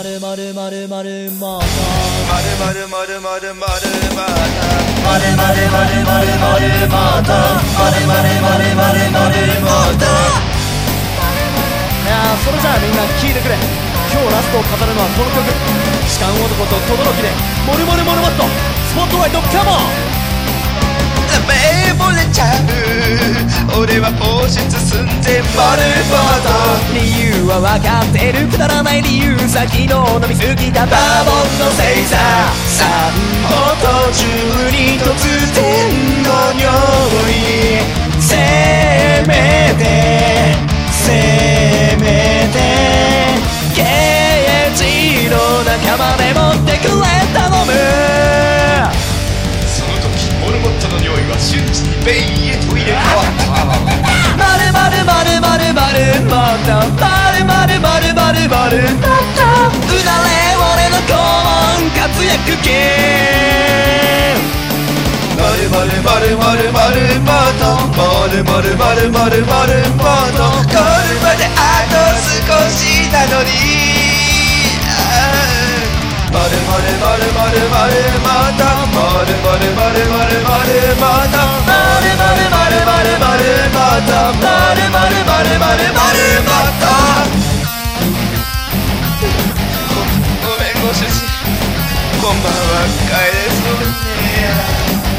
まるまるまるまるまたまるまるまるまるまるまたまるまるまるまるまるまたまるまるまるまるまるまた。いやそれじゃあみんな聴いてくれ。今日ラストを飾るのはこの曲、痴漢男と轟でモルモルモルモットスポットライトカモン。 目漏れちゃう俺は放出寸前まるまた理由は分かってるくだらない理由、先の飲みすぎたバーボンのせいさ。散歩途中に突然の匂い、せめてせめてケージの中まで持ってくれ頼む。 その時モルモットの匂いは瞬時にベイへと入れ替わったまるまるまるまるまるまたまるまるまるまるまるまたうなれ俺の肛門活躍系。 まるまるまるまるまるまたまるまるまるまるまるまたゴールまであと少しなのにまるまるまるまるまるまたまるまるまるまるまるまたまるまるまるまるまるまたまるまるまるまるまるまたごめんご主人こんばんは帰れそうね